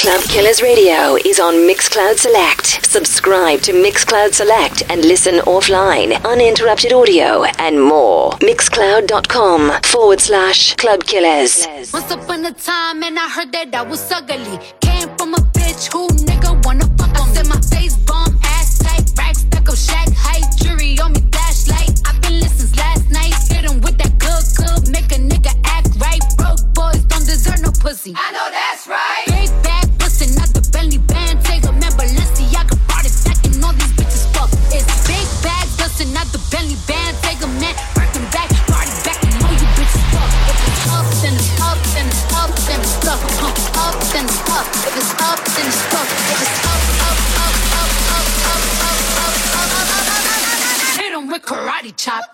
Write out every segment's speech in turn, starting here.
Club Killers Radio is on Mixcloud Select. Subscribe to Mixcloud Select and listen offline, uninterrupted audio, and more. Mixcloud.com/Club Killers. Once upon a time, and I heard that I was ugly. Came from a bitch who nigga wanna fuck on me. I said my face bomb, ass tight, racks stuck up, shack height, jury on me, flashlight. I've been lit since last night. Hit him with that good, make a nigga act right. Broke boys don't deserve no pussy. I know that's right. Big bag, bustin' out the belly band. Take a man, Balenciaga brought it back, and all these bitches fuck. It's big bag, bustin' out the belly band. Take a man, working back, brought it back, and all you bitches fuck. If it's up, then it's up, then it's up, then it's up. Up, then it's up. If it's up, then it's up. If it's up, up, up, up, up, up, up, up, up, up. Hit 'em with karate chops.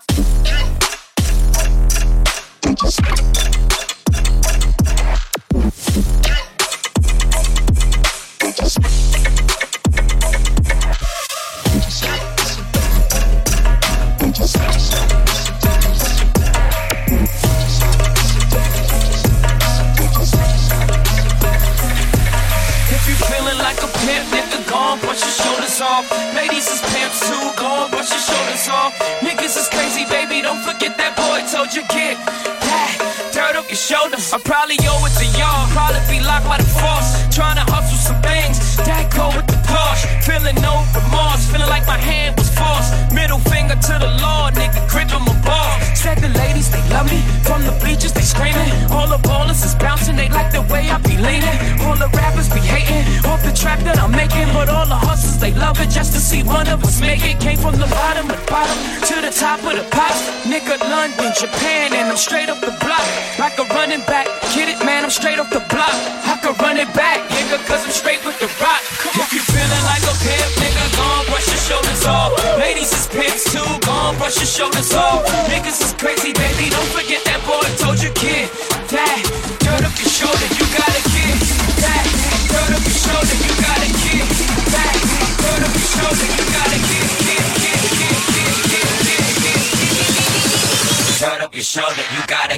Brush your shoulders off. Ladies is pimps too. Go on, brush your shoulders off. Niggas is crazy, baby. Don't forget that boy told you get that dirt off your shoulders. I probably owe it to y'all. Probably be locked by the force. Trying to hustle some things. That go with the Porsche. Feeling no remorse. Feeling like my hand was forced. Middle finger to the law, nigga. Gripping my ball. Said the ladies, they love me. From the bleachers, they screaming. All the ballers is bouncing. They like the way I be leaning. All the rappers be hating. Off the track that I'm making. But all the hustlers, they love it just to see one of us make it. Came from the bottom to the top of the pops. Nigga, London, Japan, and I'm straight up the block. Like a running back. Get it, man, I'm straight off the block. I could run it back, nigga, cause I'm straight with the rock. If you feeling like a pimp, nigga, gon' brush your shoulders off. Ladies is pimps too, gon' brush your shoulders off. Niggas is crazy, baby, don't forget that boy told you, kid. That dirt up your shoulder, you gotta get that. Dirt up your shoulder, you gotta get that. Dirt up your shoulder, you gotta get. Dirt up your shoulder, you gotta.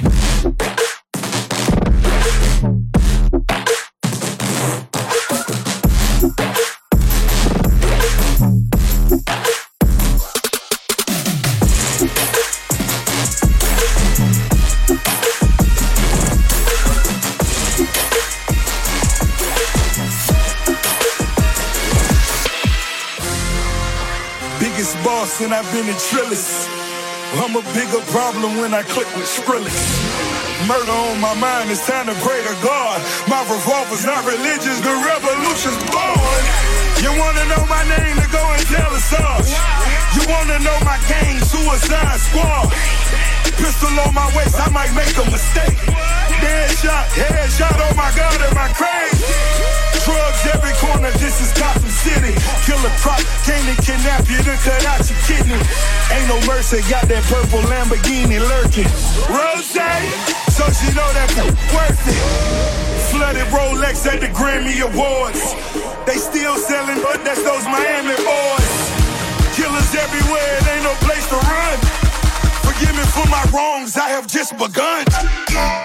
Boss and I've been in Trillis. I'm a bigger problem when I click with Skrillex. Murder on my mind, it's time to pray to God. My revolver's not religious, the revolution's born. You wanna know my name, to go and tell us all. You wanna know my gang, Suicide Squad. Pistol on my waist, I might make a mistake. Headshot, oh my God, am I crazy? Drugs every corner, this is Gotham City. Killer Croc came to kidnap you, then cut out your kidney. Ain't no mercy, got that purple Lamborghini lurking. Rose, so she know that worth it. Flooded Rolex at the Grammy Awards. They still selling, but that's those Miami boys. Killers everywhere, it ain't no place to run. Forgive me for my wrongs, I have just begun. Yeah.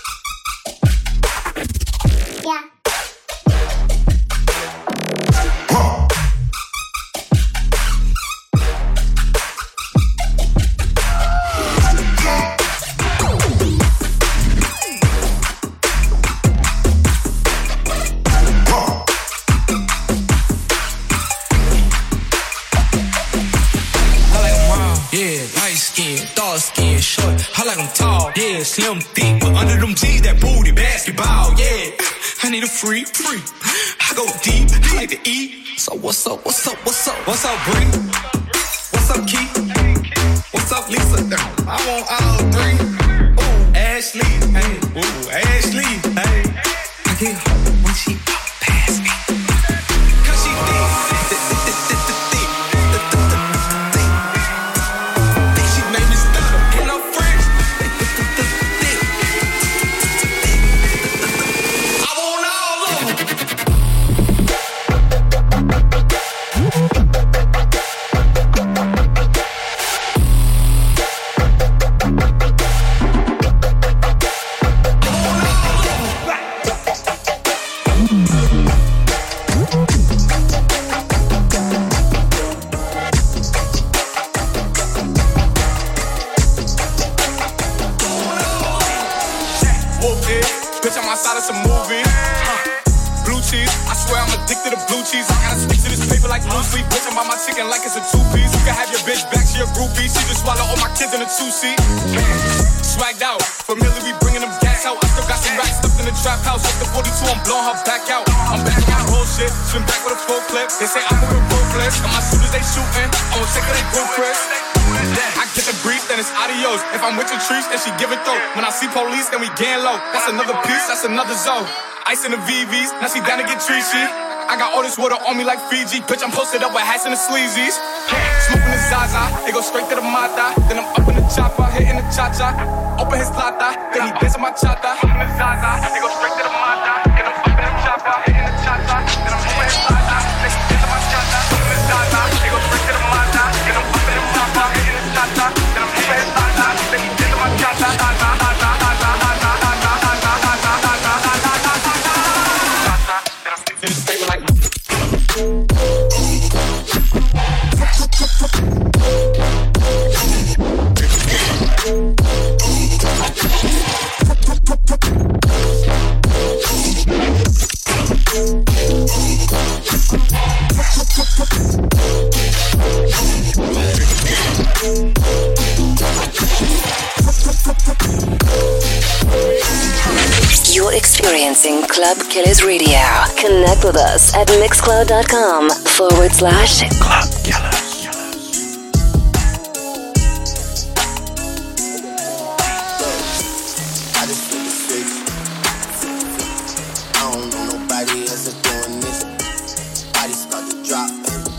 I like them tall, yeah, slim, thick, but under them G's, that booty, basketball, yeah. I need a free. I go deep, I like to eat. So what's up, Bree? What's up, Keith? What's up, Lisa? I want all three. Ooh, Ashley, hey, hey. I get home when she walk past me. Cause she thick. cheese. I swear I'm addicted to blue cheese. I gotta stick to this paper like blue sleep. Bitch, I'm on my chicken like it's a two-piece. You can have your bitch back, she a groupie. She just swallow all my kids in a two-seat. Swagged out, familiar, we bringing them gas out. I still got some racks stuffed in the trap house. Up the 42, I'm blowing her back out. I'm back on bullshit, swim back with a full clip. They say I'm moving ruthless, and my shooters they shooting. I'm sick of they group Chris. I get the brief, then it's adios. If I'm with your trees, then she give it though. When I see police, then we gang low. That's another piece, that's another zone. Ice in the VVs, now she down to get treachy. I got all this water on me like Fiji. Bitch, I'm posted up with hats and the sleazies. Smoking the Zaza, they go straight to the Mata. Then I'm up in the chopper, hitting the cha-cha. Open his lata, then he dancing my chata. Smoking the Zaza, they go straight to the Mata. Then I'm up in the chopper, hitting the cha-cha. Then I'm open his lata, then he dancing my chata. Smoking the Zaza, they go straight to the Mata. Then I'm up in the chopper, hitting the cha-cha. Then I'm open his lata, then he dancing my chata. You're experiencing Club Killers Radio. Connect with us at mixcloud.com/Club Killers. I just feel the switch. I don't know nobody else doing this. Body start to drop.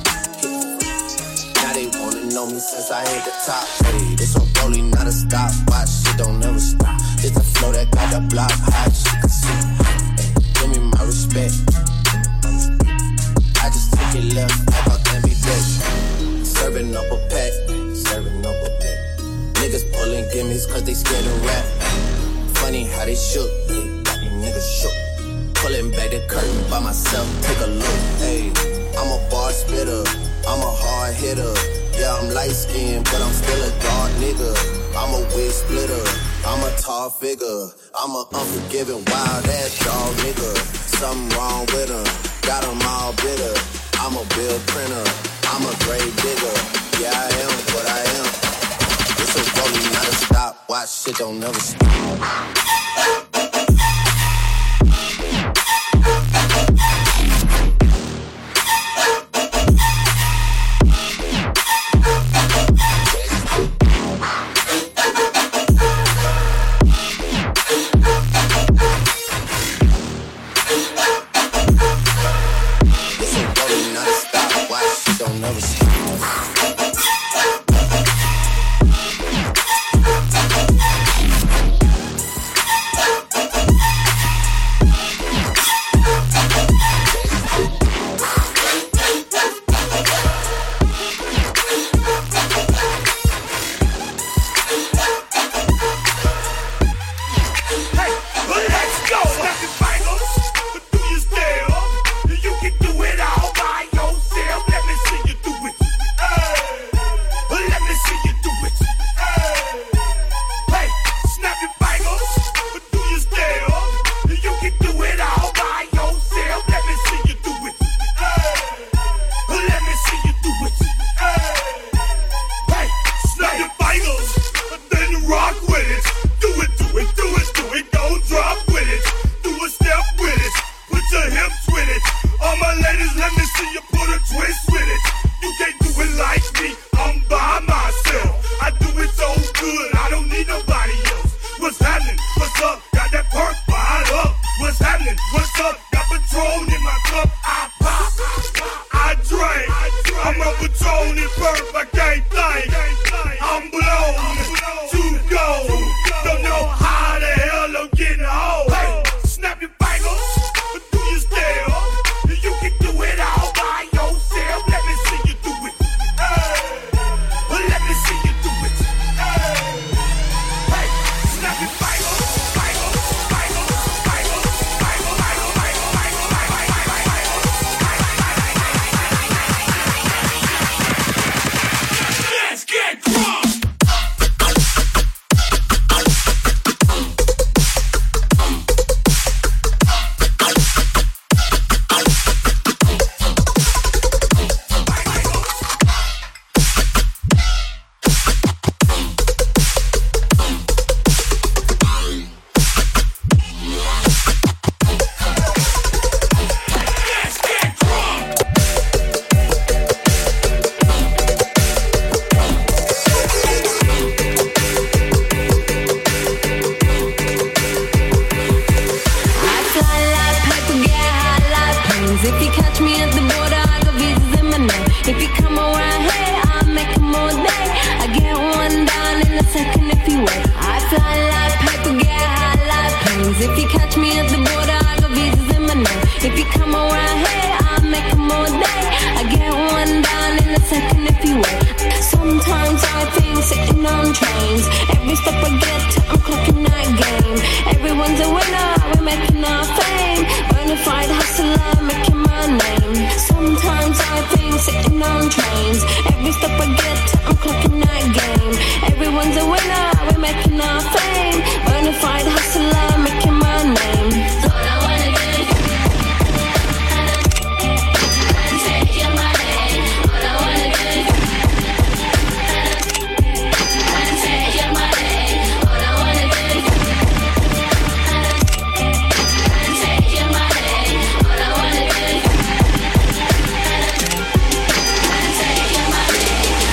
Now they wanna know me since I hit the top. Hey, this one rolling, not a stop. Watch, shit don't never stop. It's the flow that got the block hot, you can see. Hey, give me my respect. I just took it left, like on NBA. Serving up a pack, serving up a pack. Niggas pulling gimmies cause they scared to rap. Funny how they shook, hey, got these niggas shook. Pulling back the curtain by myself, take a look. Hey, I'm a bar spitter, I'm a hard hitter. Yeah, I'm light skinned, but I'm still a dark nigga. I'm a wig splitter, I'm a tall figure. I'm a unforgiving, wild ass dog nigga. Something wrong with him, got him all bitter. I'm a bill printer, I'm a grave digger. Yeah, I am what I am. It's a rolling, not a stop. Watch, shit don't never stop. If you catch me at the border, I got visas in my name. If you come around here, I'll make them all day. I get one down in a second if you wait. I fly like paper, get high like planes. If you catch me at the border, I got visas in my name. If you come around here, I'll make them all day. I get one down in a second if you wait. Sometimes I think sitting on trains. Every step I get to, I'm clocking that game. Everyone's a winner, we're making our fame. Bonafide hustler, making my name. Sometimes I think sitting on trains. Every step I get to, I'm clocking that game. Everyone's a winner, we're making our fame. Bonafide hustler, making my name. All I wanna do is take your money. All I wanna do is take your money. All I wanna do is take your money. All I wanna do is take your money.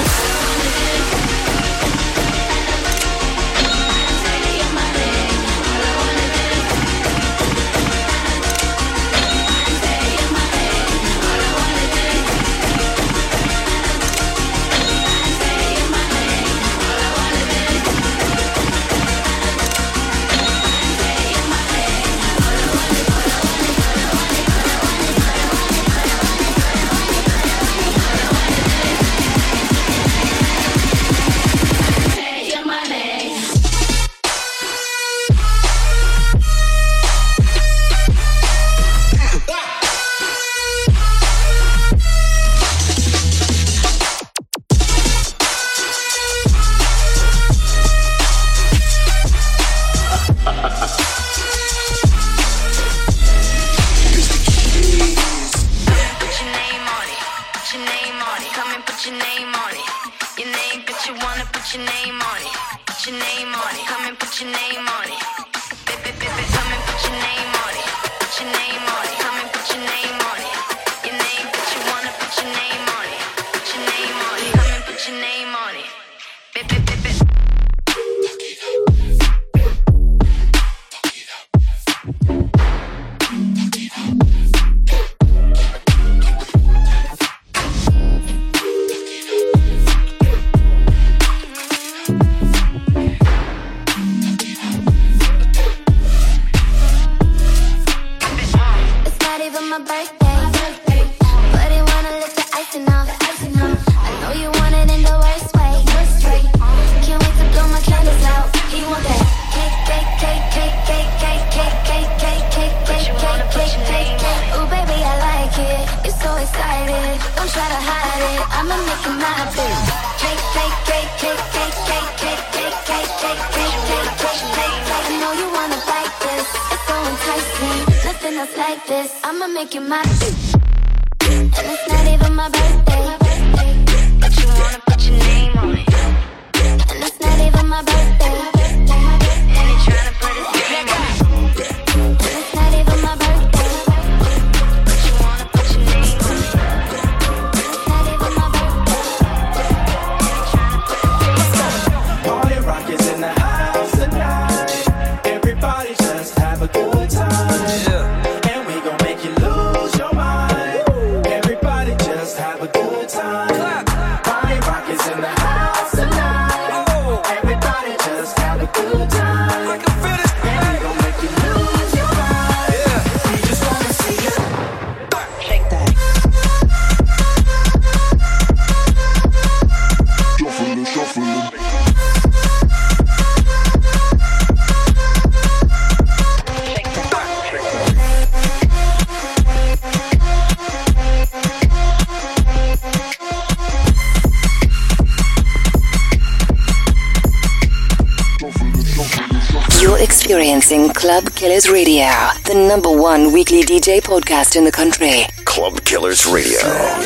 Experiencing Club Killers Radio, the #1 weekly DJ podcast in the country. Club Killers Radio.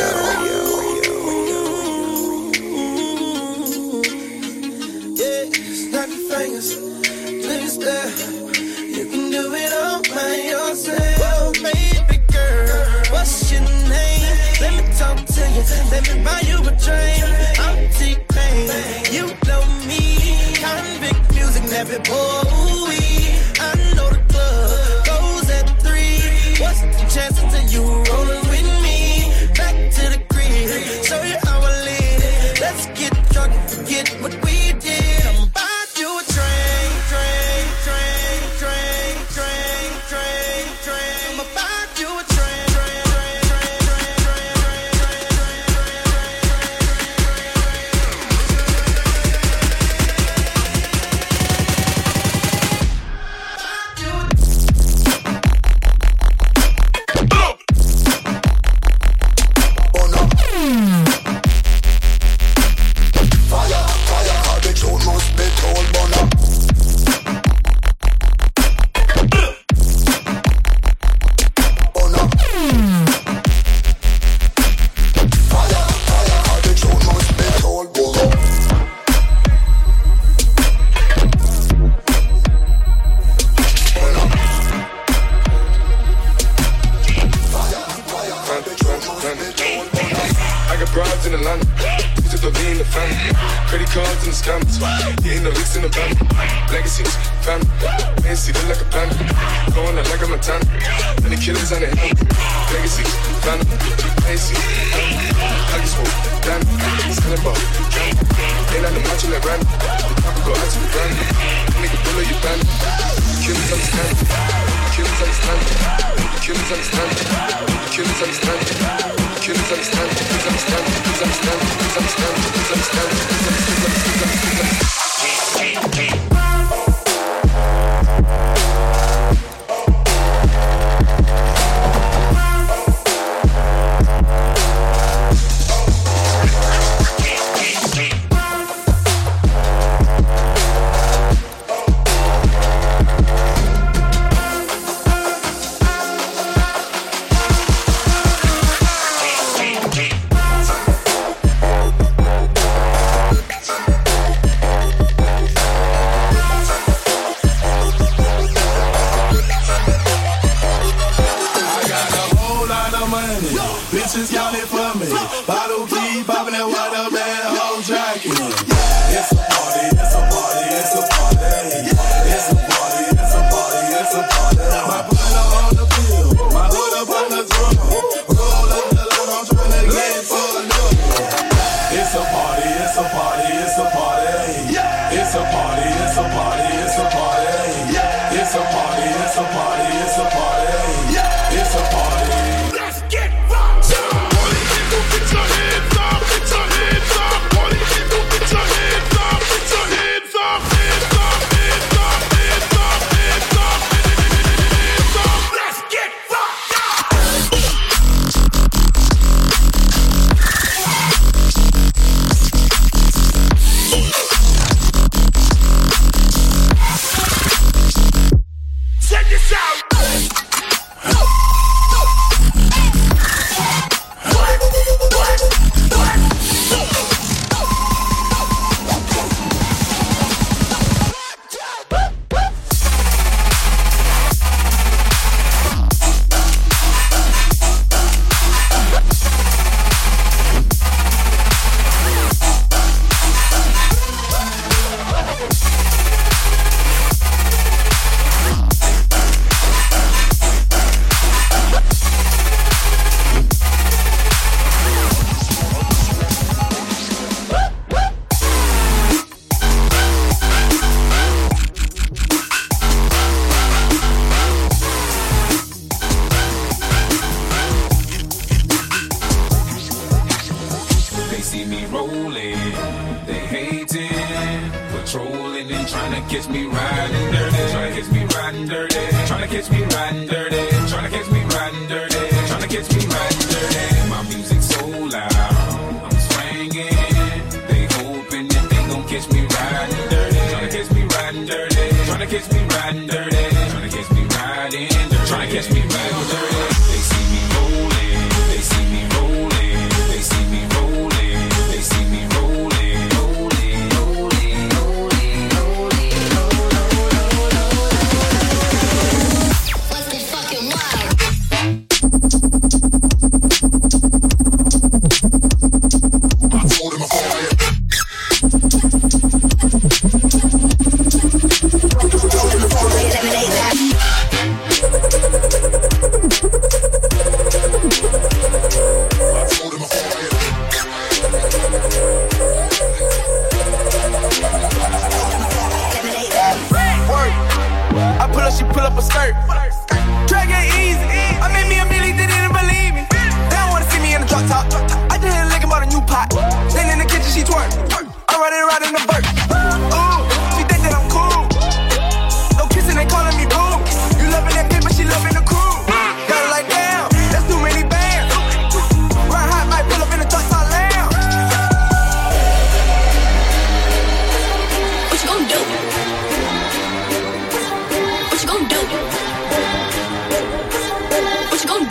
You can do it all by yourself, baby girl. What's your name? Let me talk to you. Let me buy you a drink. I'm T-Pain. You know me. Convict music, never boy. I know the club goes at 3. What's the chance dancing to you, rolling with me. Back to the crib, show you how I live. Let's get drunk and forget what we did. I'm about you a train. I'm about you a train.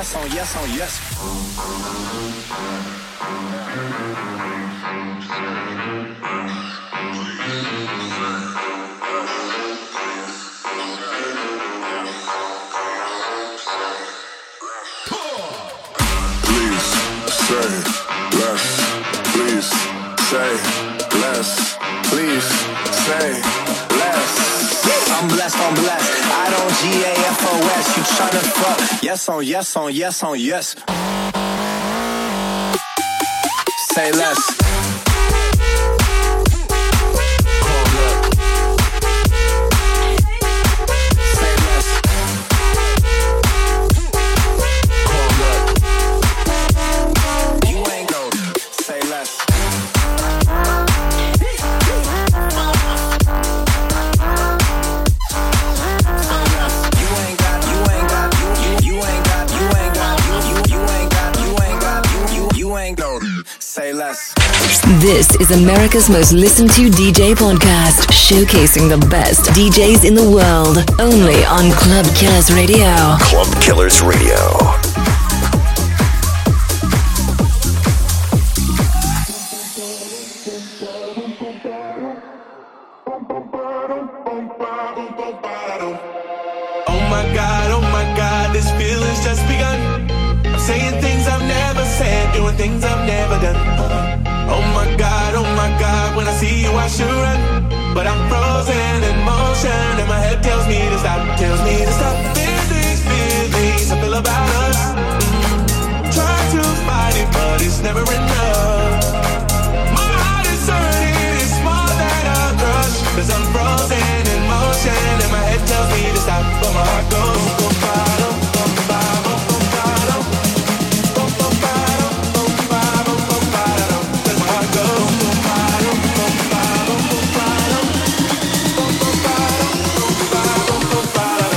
yes on yes on yes. Please say less. Please say less. Please say less. I'm blessed on blessed. I don't GAFOS. You tryna fuck? Yes on yes on yes on yes. Say less. Say less. This is America's most listened to DJ podcast, showcasing the best DJs in the world, only on Club Killers Radio. Club Killers Radio. Oh my God, this feeling's just begun. I'm saying things I've never said, doing things I've never done. Oh my God, when I see you I should run, but I'm frozen in motion and my head tells me to stop, Feelings I feel about us. Try to fight it, but it's never enough. My heart is hurting, it's more than a crush, 'cause I'm frozen in motion and my head tells me to stop, but my heart goes boom, bottom, boom, bottom, boom, bottom, boom, boom, bottom, boom, bottom, boom, bottom. Let my heart go boom, bottom, boom, bottom, boom, bottom, boom, boom, bottom, boom, bottom, boom, bottom.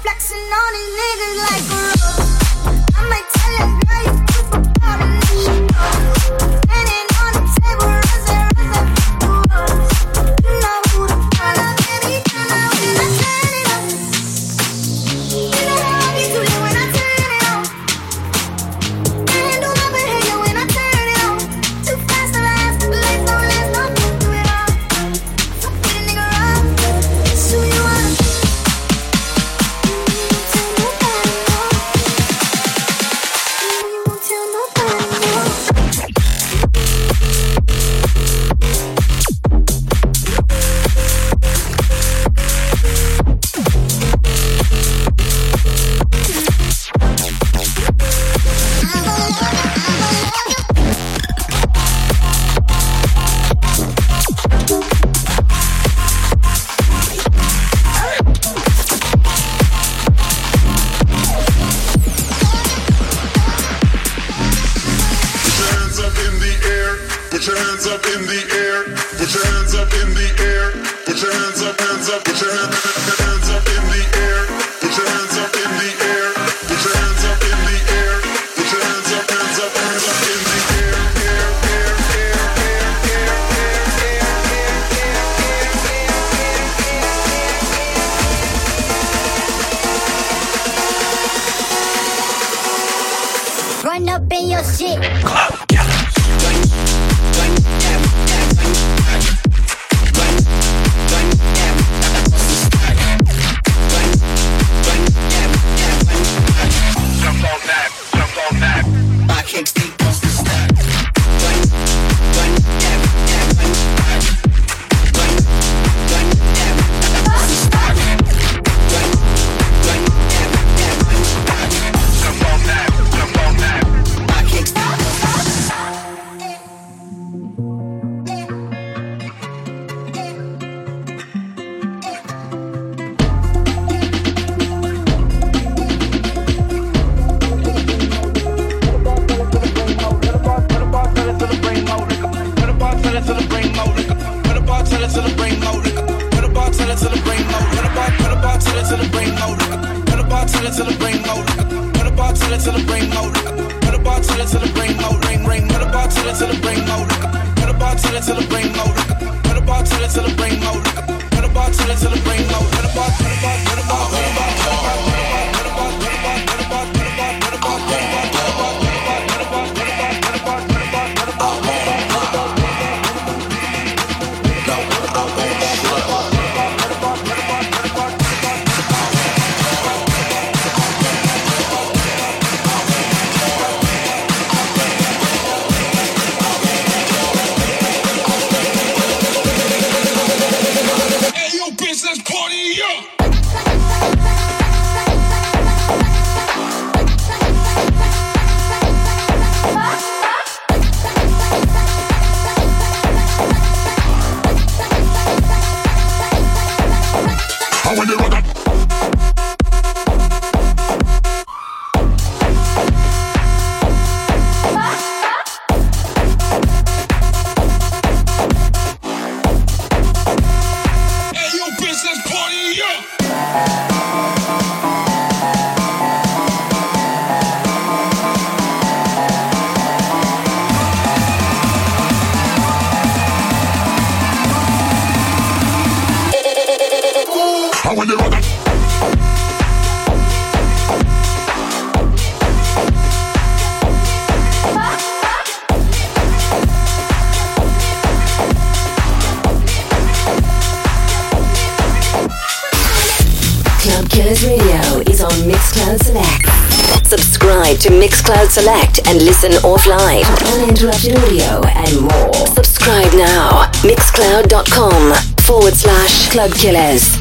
Run up in your shit. Subscribe to Mixcloud Select and listen offline, uninterrupted audio and more. Subscribe now. Mixcloud.com/Club Killers.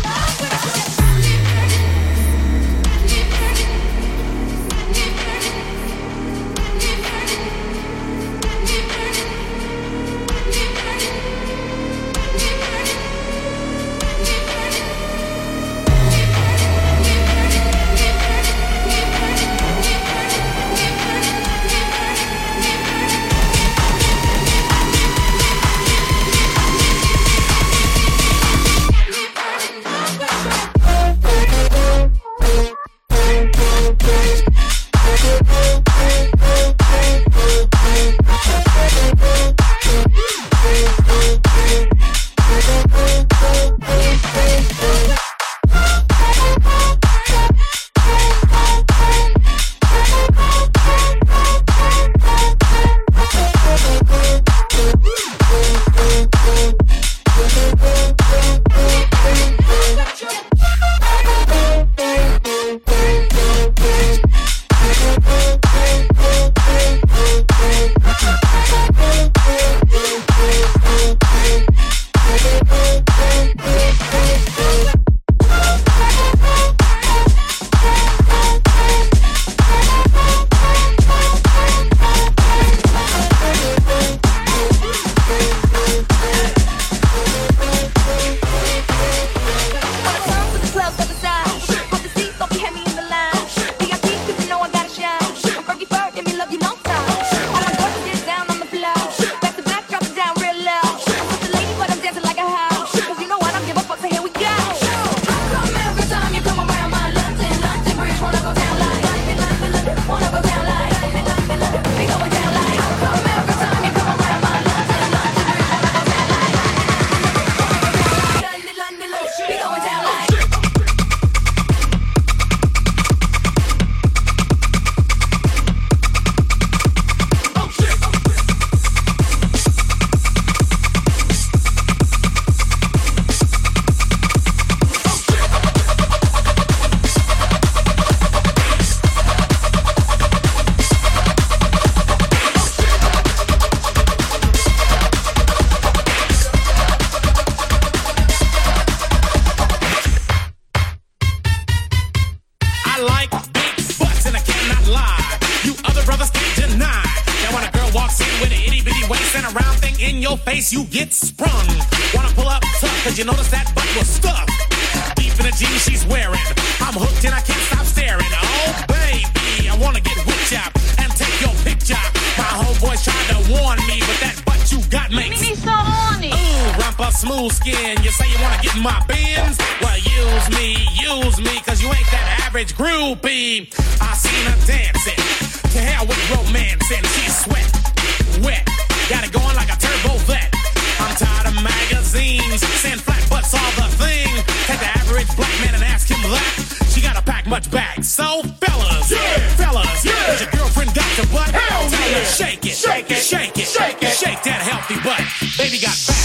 like big butts and I cannot lie. You other brothers can't deny. Now when a girl walks in with an itty bitty waist and a round thing in your face, you get sprung. Wanna pull up tough cause you notice that butt was stuffed deep in the jeans she's wearing. I'm hooked and I can't stop staring. Oh baby, I wanna get whipped up and take your picture. My homeboys tried to warn me, but that butt you got makes me so horny. Ooh, rumpa smooth skin. You say you wanna get in my bins? Well, use me, cause you ain't that average groupie. I seen her dancing. To hell with romancing. She's sweat, wet, got it going like a turbo vet. I'm tired of magazines saying flat butts all the thing. Take the average black man and ask him that. She gotta pack much back. So fellas, does your girlfriend got your butt? Hell tell her shake it, shake it, shake it, shake it, shake that healthy butt. Baby got back.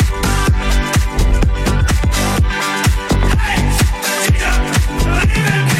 Hey!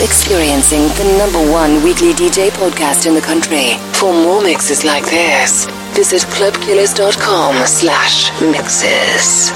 experiencing the #1 weekly DJ podcast in the country. For more mixes like this, visit clubkillers.com/mixes.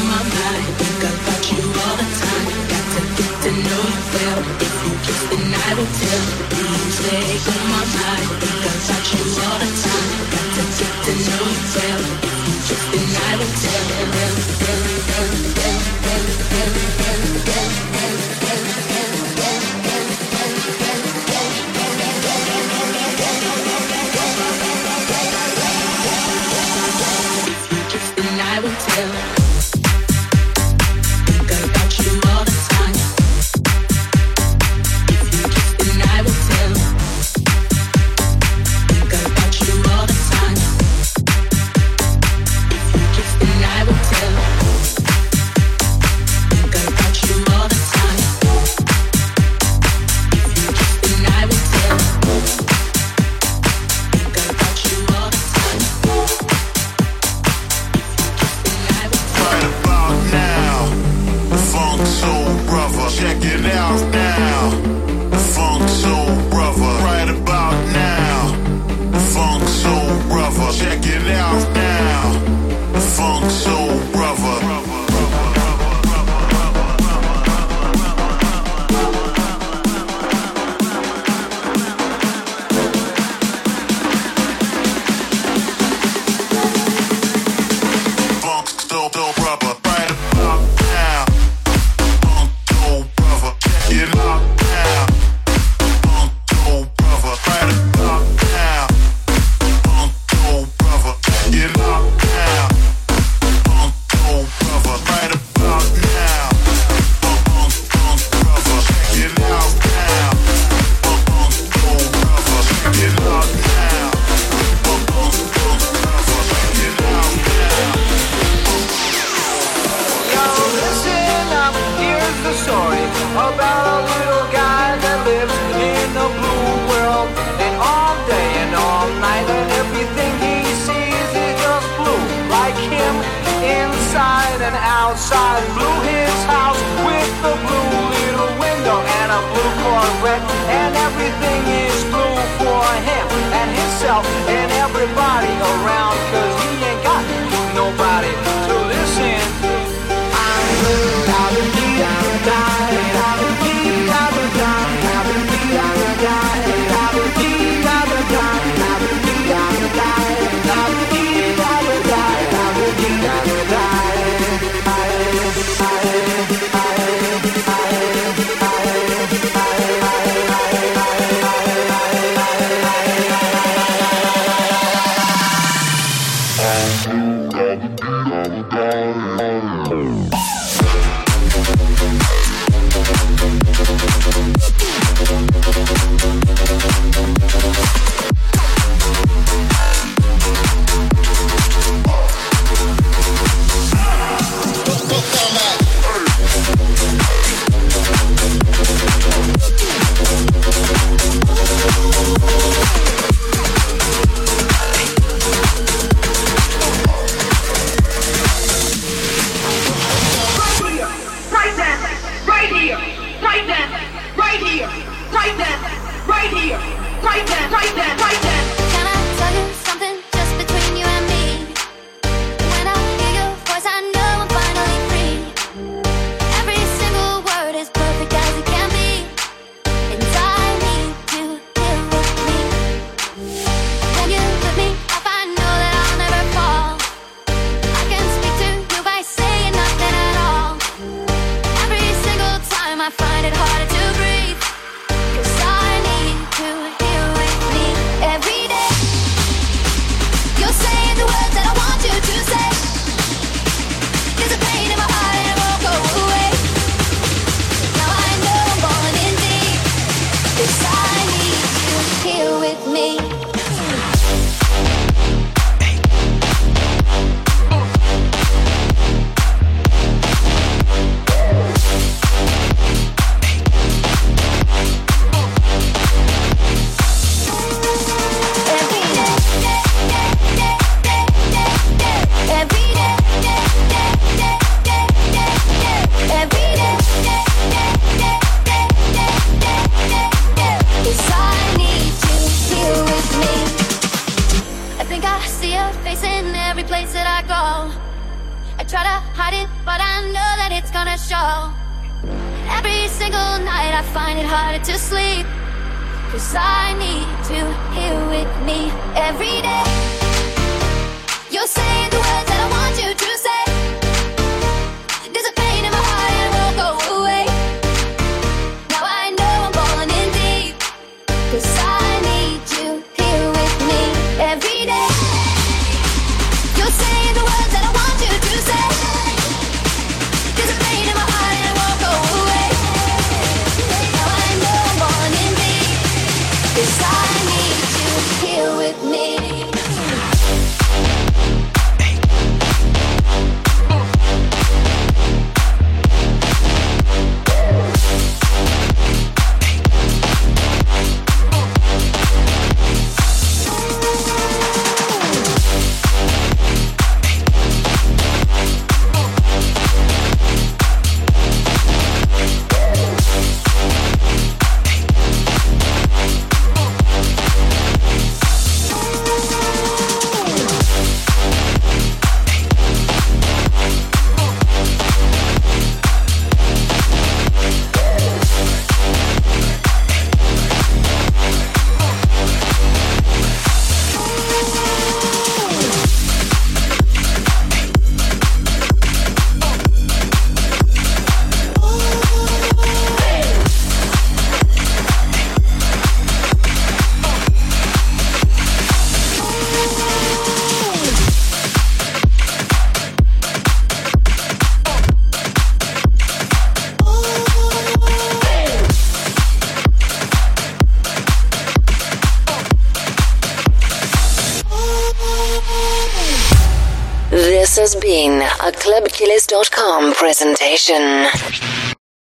Think about you all the time. Got to get to know you well. If you kiss, then I will will tell you stay on my mind. Because I you all the time. Got to get to know you well. Just then I will tell them. Just then I will tell. Try to hide it, but I know that it's gonna show. Every single night I find it harder to sleep. 'cause I need you here with me every day. You're saying the words that I want you to say. There's a pain in my heart and it won't go away. Now I know I'm falling in deep, 'cause I need you here with me every day. You're saying the words that I want you to say. There's a pain in my heart and it won't go away. Now I know I'm falling in deep, 'cause I need you here with me. This has been a ClubKillers.com presentation.